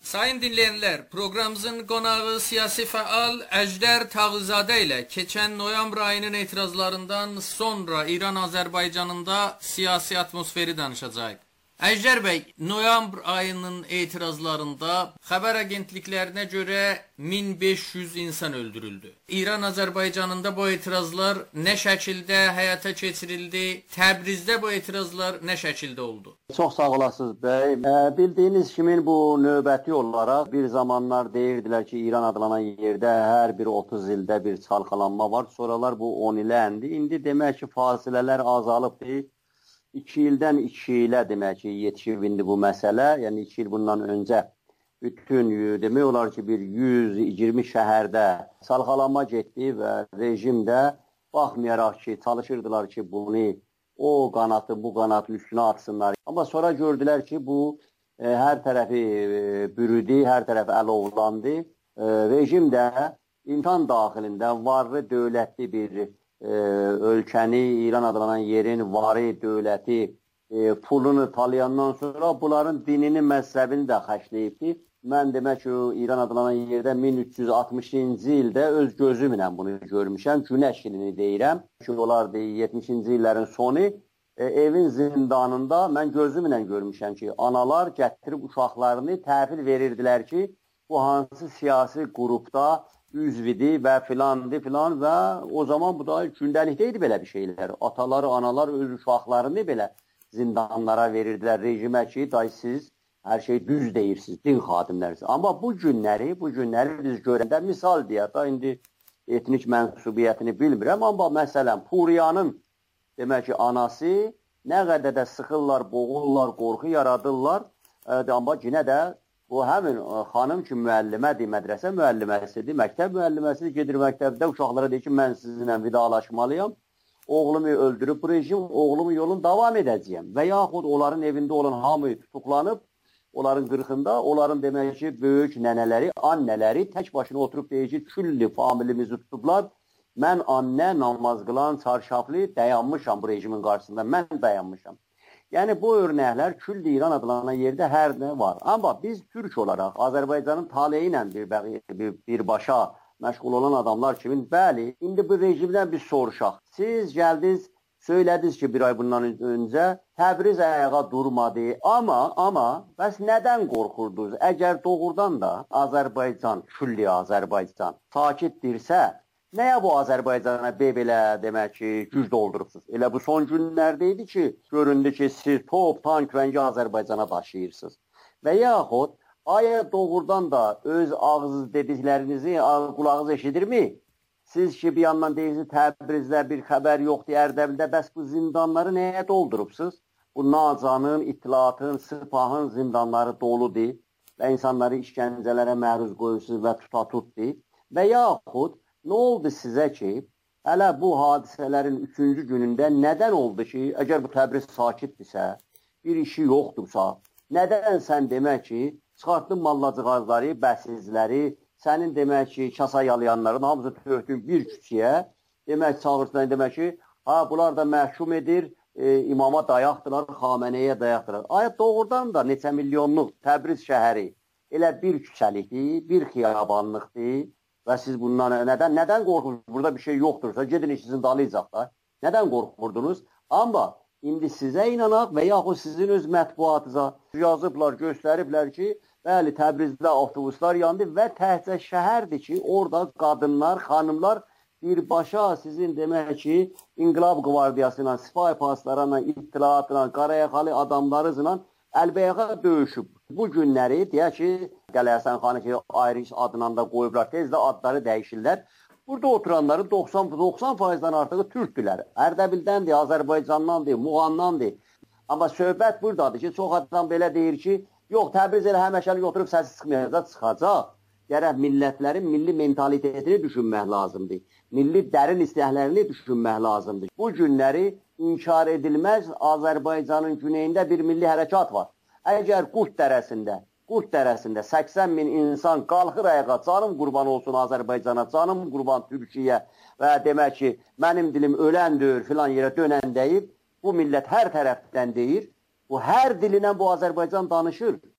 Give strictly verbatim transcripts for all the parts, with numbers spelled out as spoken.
Sayın dinleyenler, programımızın konağı siyasi faal Əjdər Tağızadə ile keçen noyambr ayının etirazlarından sonra İran-Azərbaycanında siyasi atmosferi danışacağıq. Əjdər bəy, noyambr ayının etirazlarında xəbər agentliklərinə görə min beş yüz insan öldürüldü. İran-Azərbaycanında bu etirazlar nə şəkildə həyata keçirildi? Təbrizdə bu etirazlar nə şəkildə oldu? Çox sağ olasınız bəy. E, bildiyiniz kimi bu növbəti olaraq bir zamanlar deyirdilər ki, İran adlanan yerdə hər bir otuz ildə bir çalxalanma var. Sonralar bu on ilə endi. İndi demək ki, fasilələr azalıbdır. iki ildən iki ilə demək ki, yetişib indi bu məsələ. Yəni iki il bundan öncə bütün demək olar ki, bir yüz iyirmi şəhərdə çalxalanma getdi və rejim də baxmayaraq ki, çalışırdılar ki, bunu o qanatı, bu qanatın üstünə atsınlar. Amma sonra gördülər ki, bu e, hər tərəfi e, bürüdü, hər tərəf əlovlandı. E, rejim də imkan daxilində varlı dövlətli bir e, ölkəni, İran adlanan yerin varı dövləti e, pulunu talayandan sonra bunların dinini, məzhəbini də xərcləyibdi. Mən demək ki, İran adlanan yerdə min üç yüz altmışıncı ildə öz gözümlə bunu görmüşəm. Günəş ilini deyirəm. Ki, olardı yetmişinci illərin sonu. E, evin zindanında mən gözümlə görmüşəm ki, analar gətirib uşaqlarını təhvil verirdilər ki, bu hansı siyasi qrupda üzvidi və filandı filan və o zaman bu da gündəlikdə idi belə bir şeylər. Atalar, analar öz uşaqlarını belə zindanlara verirdilər rejimə ki, day siz hər şey düz deyirsiniz, din xadimlərsiniz. Amma bu günləri, bu günləri biz görəndə, misal deyək da, indi etnik mənsubiyyətini bilmirəm, amma məsələn, Puriyanın demək ki, anası nə qədər də sıxırlar, boğurlar, qorxu yaradırlar, e, amma yenə də bu həmin xanım ki, müəllimədir, mədrəsə müəlliməsidir, məktəb müəlliməsidir, gedir məktəbdə uşaqlara deyir ki, mən sizinlə vidalaşmalıyam, oğlumu öldürüb bu rejim, oğlumu yolun davam edəcəyəm və yaxud onların evində olan hamı tutuqlanıb, onların qırxında, onların demək ki, böyük nənələri, annələri tək başına oturub deyir ki, külli familimizi tutublar, mən annə, namaz qılan, çarşaflı dayanmışam bu rejimin qarşısında, mən dayanmışam. Yəni, bu örnəklər külli İran adlanan yerdə hər nə var. Amma biz Türk olaraq Azərbaycanın taleyi ilə bir, bir, birbaşa məşğul olan adamlar kimi, bəli, indi bu rejimdən biz soruşaq. Siz gəldiniz, söylədiniz ki, bir ay bundan öncə Təbriz ayağa durmadı. Amma, amma, bəs nədən qorxurdunuz? Əgər doğrudan da Azərbaycan, külli Azərbaycan sakitdirsə, nəyə bu Azərbaycana belə demək ki, güc doldurubsunuz? Elə bu son günlərdə idi ki, göründü ki, siz top, tank rəngi Azərbaycana daşıyırsınız. Və yaxud, aya doğrudan da öz ağız dediklərinizi qulağınız eşidirmi? Siz ki, bir yandan deyirsiniz, Təbrizdə bir xəbər yoxdur, Ərdəbildə, bəs bu zindanları nəyə doldurubsunuz? Bu Nacanın, İttilatın, Sıpahın zindanları doludur və insanları işgəncələrə məruz qoyursunuz və tutatutdur. Və yaxud, nə oldu sizə ki, hələ bu hadisələrin üçüncü günündə nədən oldu ki, əgər bu Təbriz sakitdirsə, bir işi yoxdursa, nədən sən demək ki, çıxartdın mallacıqazları, bəsizləri, sənin demək ki, kasa yalayanların hamısı töhdün bir küçüyə, demək çağırsın, demək ki, ha, bunlar da məhkum edir, e, imama dayaqdılar, Xameneyə dayaqdılar. Ay, doğrudan da neçə milyonluq Təbriz şəhəri elə bir küçəlikdir, bir xiyabanlıqdır və siz bundan nədən, nədən qorxurdunuz? Burada bir şey yoxdursa, gedin işinizin dalayacaq da. Nədən qorxurdunuz? Amma indi sizə inanaq və yaxud sizin öz mətbuatınıza yazıblar, göstəriblər ki, bəli, Təbrizdə avtobuslar yandı və təhcə şəhərdir ki, orada qadınlar, xanımlar birbaşa sizin demək ki, İnqilab Qvardiyası ilə, Sipahi paslarla, İttilatla, Qarayaxalı adamlarıyla əlbəyağa döyüşüb. Bu günləri, deyək ki, Qələsən xanı ki, ayrı adından da qoyublar, tez də adları dəyişirlər. Burada oturanların doxsan faizdən artığı türkdülər. Ərdəbildəndir, Azərbaycandandır, Muğamdandır. Amma söhbət buradadır ki, çox adam belə deyir ki, yox, Təbriz elə həməşəlik oturub səsi çıxmayacaq, çıxacaq. Gərək millətlərin milli mentalitetini düşünmək lazımdır. Milli dərin istəklərini düşünmək lazımdır. Bu günləri inkar edilməz Azərbaycanın güneyində bir milli hərəkat var. Əgər Qurt dərəsində, Qurt dərəsində səksən min insan qalxır ayağa, canım qurban olsun Azərbaycana, canım qurban Türkiyə və demək ki, mənim dilim öləndir, filan yerə dönən deyib, bu millət hər tərəfdən deyir, bu hər dilindən bu Azərbaycan danışır.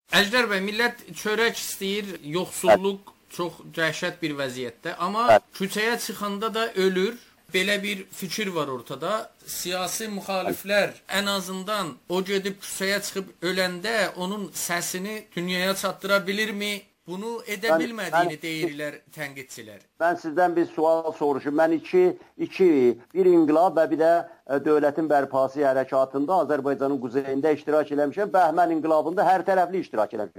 Əjdər bəy, millət çörək istəyir, yoxsulluq çox dəhşət bir vəziyyətdə, amma Bəli. küçəyə çıxanda da ölür. Belə bir fikir var ortada. Siyasi müxaliflər ən azından o gedib küçəyə çıxıb öləndə onun səsini dünyaya çatdıra bilirmi? Bunu edə Mən- bilmədiyini mən- deyirlər tənqidçilər. Ben sizden bir sual soruşum. Ben iki, iki bir inqilab ve bir de e, dövlətin bərpası hərəkatında Azərbaycanın quzeyində iştirak eləmişəm. Bəhmən inqilabında hər tərəfli iştirak eləmişəm.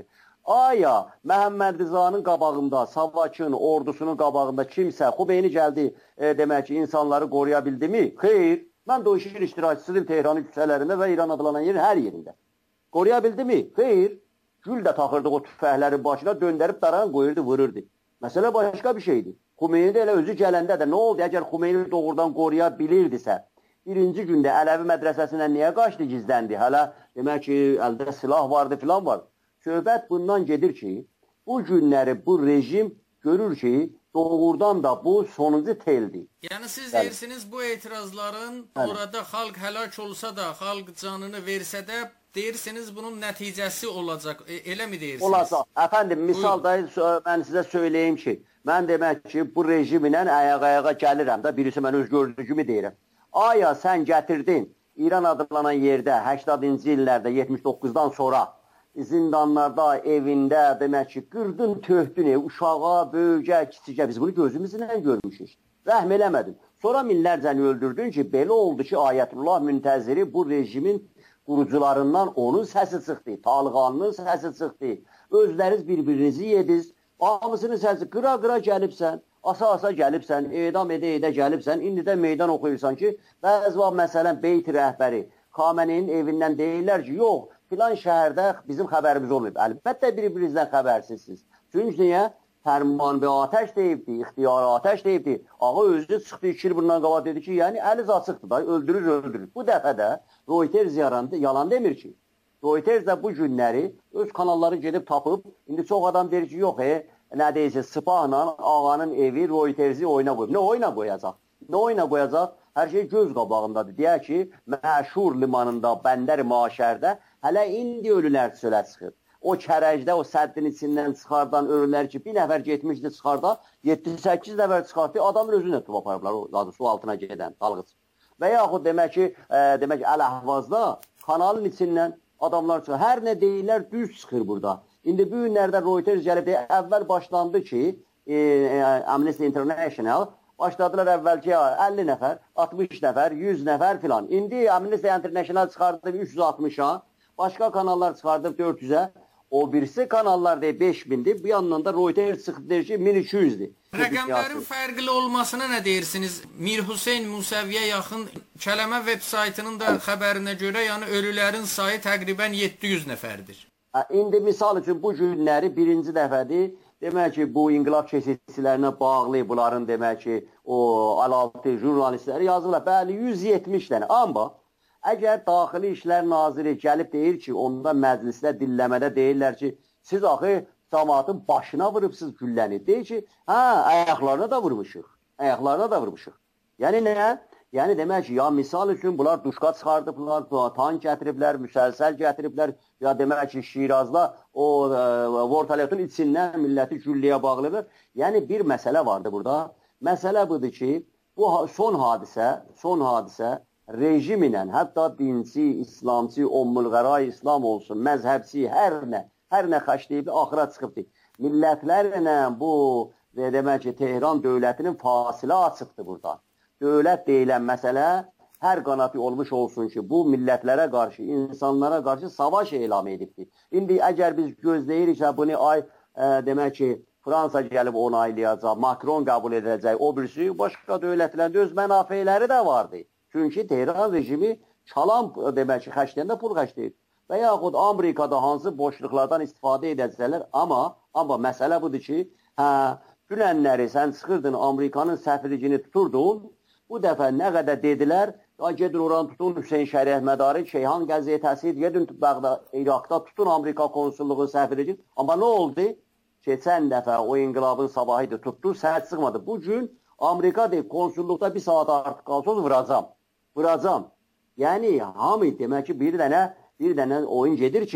Aya Məhəmməd Rzanın qabağında, Savakın ordusunun qabağında kimsə Xumeyni gəldi e, demək ki, insanları qoruya bildi mi? Xeyr. Mən də o işin iştirakçısıydım Tehranın küçələrində və İran adlanan yerin hər yerində. Qoruya bildi mi? Xeyr. Gül də taxırdı o tüfəklərin başına, döndərib daran qoyurdu, vururdu. Məsələ başqa bir şeydir. Xumeyni də elə özü gələndə də nə oldu? Əgər Xumeyni doğrudan qoruya bilirdisə, birinci gündə Ələvi mədrəsəsindən niyə qaçdı, gizləndi? Hələ demək ki, əldə silah vardı, filan var. Söhbət bundan gedir ki, bu günləri bu rejim görür ki, doğrudan da bu sonuncu teldir. Yəni siz Bəli. deyirsiniz bu etirazların Bəli. orada xalq həlak olsa da, xalq canını versə də deyirsiniz bunun nəticəsi olacaq. E, elə mi deyirsiniz? Olacaq. Əfəndim, misal da mən sizə söyləyim ki, mən demək ki, bu rejimlə ayağa-ayağa gəlirəm də, birisi mən öz gördüyümü deyirəm. Aya sən gətirdin İran adlanan yerdə səksəninci illərdə yetmiş doqquzdan sonra zindanlarda, evində demək ki, qırdın, töhdün, uşağa, böyücə, kiçicə biz bunu gözümüzlə görmüşük. Rəhm eləmədim. Sonra minlərcəni öldürdün ki, belə oldu ki, Ayətullah Müntəziri bu rejimin qurucularından onun səsi çıxdı, Talğanının səsi çıxdı. Özləriz bir-birinizi yediniz, hamısının səsi qıra-qıra gəlibsən, asa-asa gəlibsən, edam edə-edə gəlibsən, indi də meydan oxuyursan ki, bəzi vaxt məsələn Beyt rəhbəri Xameneinin evindən deyirlər ki, yox, filan şəhərdə bizim xəbərimiz olmayıb. Əlbəttə bir-birinizdən xəbərsizsiniz. Çünki niyə? Fərman və atəş deyibdi, ixtiyarı atəş deyibdi. Ağa özü çıxdı, iki il bundan qabaq dedi ki, yəni əliz açıqdır da, öldürür, öldürür. Bu dəfə də Reuters yarandı, yalan demir ki. Reuters də bu günləri öz kanalları gedib tapıb, indi çox adam deyir ki, yox, e, nə deyəcək, Spahla ağanın evi Reuters'i oyuna qoyub. Nə oyuna qoyacaq? Nə oyuna qoyacaq? Hər şey göz qabağındadır. Deyək ki, məşhur limanında, Bəndər Maşərdə hələ indi ölülər çölə çıxır. O kərəcdə, o səddin içindən çıxardan ölülər ki, bir nəfər getmişdi çıxarda, yeddi səkkiz nəfər çıxartdı, adamın özünə tutub aparıblar, o su altına gedən dalğıç. Və yaxud demək ki, e, demək ki, Əl-Əhvazda kanalın içindən adamlar çıxır. Hər nə deyirlər, düz çıxır burada. İndi bu günlərdə Reuters gəlib deyir, əvvəl başlandı ki, e, e, Amnesty International başladılar əvvəl ki, əlli nəfər, altmış nəfər, yüz nəfər filan. İndi Amnesty International çıxardı üç yüz altmışa, başqa kanallar çıxardı dörd yüzə. O birisi kanallar deyir beş bindir, bir yandan da Reuters çıxdı deyir ki, min iki yüzdür. Rəqəmlərin fərqli olmasına nə deyirsiniz? Mir Hüseyn Musəviyə yaxın Kələmə veb saytının da xəbərinə görə, yəni ölülərin sayı təqribən yeddi yüz nəfərdir. İndi misal üçün bu günləri birinci dəfədir. Demək ki, bu inqilab keşikçilərinə bağlı bunların demək ki, o alaltı jurnalistləri yazırlar. Bəli, yüz yetmiş dənə. Amma əgər Daxili İşlər Naziri gəlib deyir ki, onda məclisdə dilləmədə deyirlər ki, siz axı cəmaatın başına vurubsınız gülləni. Deyir ki, hə, ayaqlarına da vurmuşuq. Ayaqlarına da vurmuşuq. Yəni nə? Yəni demək ki, ya misal üçün bunlar duşqa çıxardıblar, tank gətiriblər, müsəlsəl gətiriblər, ya demək ki, Şirazda o e, vortalyotun içindən milləti gülləyə bağlayırlar. Yəni bir məsələ vardı burada. Məsələ budur ki, bu son hadisə, son hadisə rejimlə, hətta dinci, İslamçı, Ummul-Qəra İslam olsun, məzhəbçi, hər nə, hər nə xəşləyib, axıra çıxıbdır. Millətlərlə bu, demək ki, Tehran dövlətinin fasilə açıqdır burada. Dövlət deyilən məsələ hər qanati olmuş olsun ki, bu millətlərə qarşı, insanlara qarşı savaş elam edibdir. İndi əgər biz gözləyiriksə, bunu ay, e, demək ki, Fransa gəlib onaylayacaq, Makron qəbul edəcək, o birisi, başqa dövlətlərdə öz mənafeləri də vardı. Çünki Tehran rejimi çalan demək ki, xərcləyəndə pul xərcləyir. Və yaxud Amerikada hansı boşluqlardan istifadə edəcəklər. Amma, amma məsələ budur ki, hə, dünənləri sən çıxırdın, Amerikanın səfirligini tuturdun, bu dəfə nə qədər dedilər, ya gedin oranı tutun, Hüseyin Şərif Mədari, Şeyhan qəzetəsi, gedin Bağda, İraqda tutun Amerika konsulluğu səfirligini. Amma nə oldu? Keçən dəfə o inqilabın sabahıydı, tutdu, səhət çıxmadı. Bugün Amerika deyib, konsulluqda bir saat artıq qalsız vuracam. Vuracam. Yəni, hamı demək ki, bir dənə, bir dənə oyun gedir ki,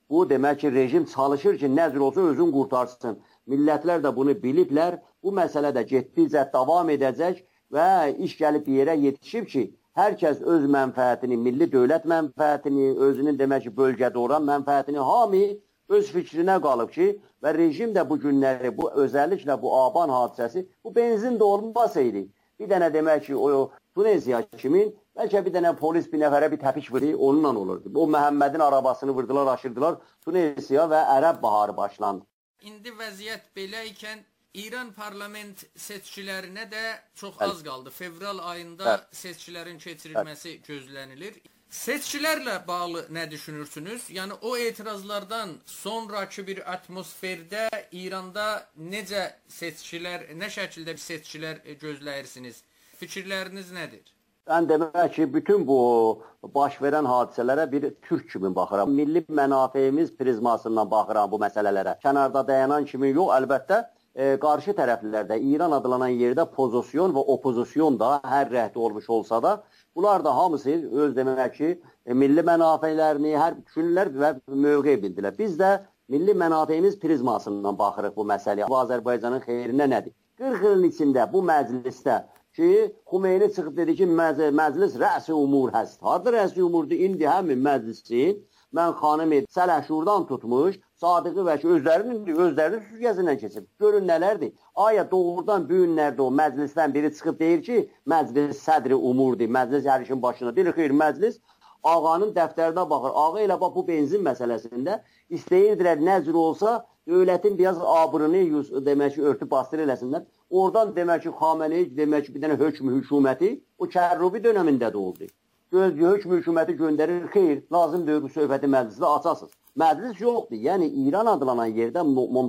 Bu demək ki, rejim çalışır ki, nə cür olsa özün qurtarsın. Millətlər də bunu biliblər. Bu məsələ də getdikcə davam edəcək və iş gəlib bir yerə yetişib ki, hər kəs öz mənfəətini, milli dövlət mənfəətini, özünün demək ki, bölgədə olan mənfəətini hamı öz fikrinə qalıb ki, və rejim də bu günləri, bu özəlliklə bu Aban hadisəsi, bu benzin də olmasaydı, bir dənə demək ki, o Tunesiya kimin, bəlkə bir dənə polis bir nəfərə bir təpiş vurdu, onunla olurdu. O Məhəmmədin arabasını vurdular, aşırdılar, Tunesiya və Ərəb baharı başlandı. İndi vəziyyət belə ikən İran parlament seçkilərinə də çox az qaldı. Fevral ayında seçkilərin keçirilməsi gözlənilir. Seçkilərlə bağlı nə düşünürsünüz? Yəni o etirazlardan sonraki bir atmosferdə İranda necə seçkilər, nə şəkildə bir seçkilər gözləyirsiniz? Fikirləriniz nədir? Mən demək ki, bütün bu baş verən hadisələrə bir türk kimi baxıram. Milli mənafeyimiz prizmasından baxıram bu məsələlərə. Kənarda dayanan kimi yox, əlbəttə e, qarşı tərəflərdə İran adlanan yerdə pozisyon və opozisyon da hər rəhdə olmuş olsa da, bunlar da hamısı öz demək ki, e, milli mənafeylərini hər düşünürlər və mövqe bildilər. Biz də milli mənafeyimiz prizmasından baxırıq bu məsələyə. Bu Azərbaycanın xeyrinə nədir? qırx ilin içində bu məclisdə ki, Xumeyni çıxıb dedi ki, məclis rəs-i umur həst. Harada rəs-i umurdur? İndi həmin məclisin mən xanım Sələşurdan tutmuş, Sadıqı və ki, özlərinin, özlərinin süzgəsindən keçib. Görün nələrdir? Aya doğrudan bu günlərdə o məclisdən biri çıxıb deyir ki, məclis sədri umurdur, məclis hər işin başına. Deyir, xeyr, məclis ağanın dəftərinə baxır. Ağa ilə bax bu benzin məsələsində istəyirdilər nə cür olsa, dövlətin biraz abrını demək ki, örtüb bastır eləsinlər. Oradan demək ki, Xamenei demək ki, bir dənə hökm hökuməti o Kərrubi dönəmində də oldu. Göz hökm hökuməti göndərir, xeyr, lazımdır bu söhbəti məclisdə açasınız. Məclis yoxdur. Yəni İran adlanan yerdə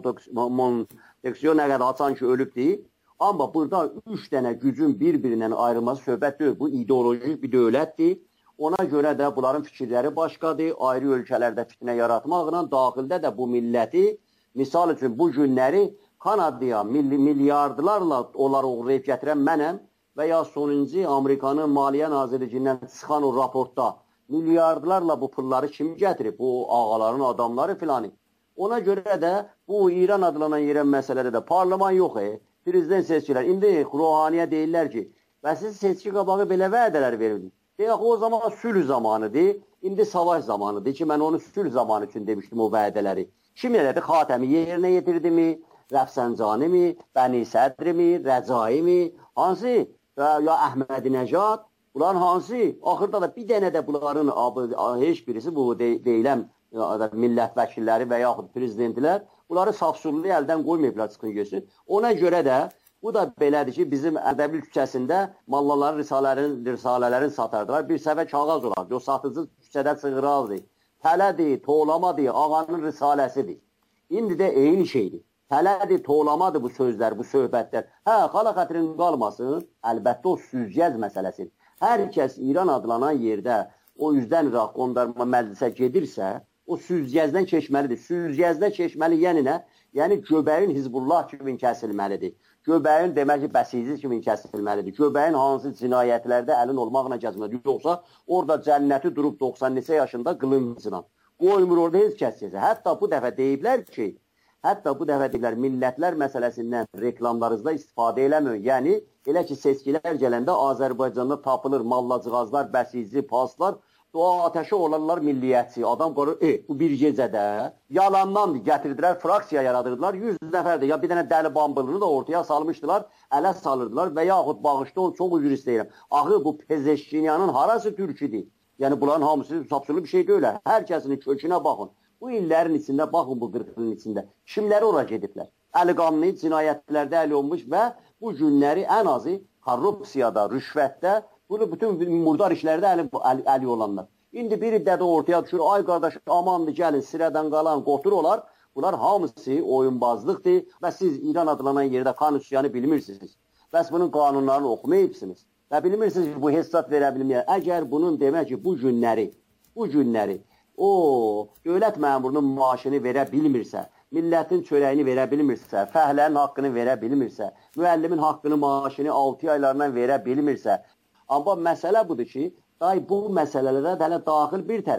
Monteksiyon nə qədər açan ki, ölübdür. Amma burada üç dənə gücün bir-birindən ayrılması söhbət deyil. Bu ideolojik bir dövlətdir. Ona görə də bunların fikirləri başqadır. Ayrı ölkələrdə fitnə yaratmaqla, daxildə də bu milləti, misal üçün bu günləri Kanadaya milyardlarla onları uğrayıb gətirən mənəm və ya sonuncu Amerikanın Maliyyə Nazirliyindən çıxan o raportda milyardlarla bu pulları kim gətirib? Bu ağaların adamları filanı. Ona görə də bu İran adlanan yerən məsələdə də parlaman yox, e, prezident seçkilər. İndi ruhaniyə deyirlər ki, və siz seçki qabağı belə vədələr verirdiniz. Deyək, o zaman sülh zamanıdır, indi savaş zamanıdır ki, mən onu sülh zamanı üçün demişdim o vədələri. Kim elədi? Xatəmi yerinə yetirdi mi? Rəfsəncani mi? Bəni Sədri mi? Rəcai mi? Hansı? Ya Əhmədi Nəcad? Bunların hansı? Axırda da bir dənə də bunların heç birisi bu deyilən millət vəkilləri və yaxud prezidentlər bunları safsurluyu əldən qoymayıblar çıxın görsün. Ona görə də bu da belədir ki, bizim Ədəbil küçəsində mallaların, risalələrin, risalələrin satardılar. Bir səvə kağız olardı. O satıcı küçədə çığırardı. Tələdir, toğlamadır, ağanın risaləsidir. İndi də eyni şeydir. Tələdir, toğlamadır bu sözlər, bu söhbətlər. Hə, xala xətrin qalmasın, əlbəttə o süzgəz məsələsidir. Hər kəs İran adlanan yerdə o üzdən iraq qondarma məclisə gedirsə, o süzgəzdən keçməlidir. Süzgəzdən keçməli yəni nə? Yəni göbəyin Hizbullah kimi kəsilməlidir. Göbəyin demək ki, bəsizi kimi kəsilməlidir. Göbəyin hansı cinayətlərdə əlin olmaqla kəsilməlidir. Yoxsa orada cənnəti durub doxsan neçə yaşında qılıncla. Qoymur orada heç kəsilsə. Hətta bu dəfə deyiblər ki, Hətta bu dəfə deyirlər, millətlər məsələsindən reklamlarınızda istifadə eləməyin. Yəni, elə ki, seçkilər gələndə Azərbaycanda tapılır mallacığazlar, bəsici, paslar, o ateşə olanlar milliyyətçi. Adam qorur, e, bu bir gecədə yalandan gətirdilər, fraksiya yaradırdılar. yüz nəfərdir, ya bir dənə dəli bambılını da ortaya salmışdılar, ələ salırdılar və yaxud bağışda onu çox üzr istəyirəm. Axı, bu Pezeşkinyanın harası türküdür? Yəni, bunların hamısı sapsılı bir şey deyil. Hər kəsinin kökünə baxın. Bu illərin içində, baxın bu qırx ilin içində, kimləri ora gediblər? Əli qanlı cinayətlərdə əli olmuş və bu günləri ən azı korrupsiyada, rüşvətdə, bunu bütün murdar işlərdə əli, əli, əli olanlar. İndi bir də də ortaya düşür, ay qardaş, amandır, gəlin, sirədən qalan qotur olar. Bunlar hamısı oyunbazlıqdır və siz İran adlanan yerdə konstitusiyanı bilmirsiniz. Bəs bunun qanunlarını oxumayıbsınız və bilmirsiniz ki, bu hesab verə bilməyər. Əgər bunun demək ki, bu günləri, bu günləri, o, dövlət məmurunun maaşını verə bilmirsə, millətin çörəyini verə bilmirsə, fəhlərin haqqını verə bilmirsə, müəllimin haqqını, maaşını altı aylarından verə bilmirsə, amma məsələ budur ki, day bu məsələlərə hələ daxil bir tərəfə,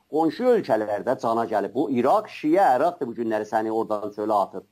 qonşu ölkələrdə cana gəlib. Bu İraq, Şiə, Əraqdır bu günləri səni oradan çölə atır.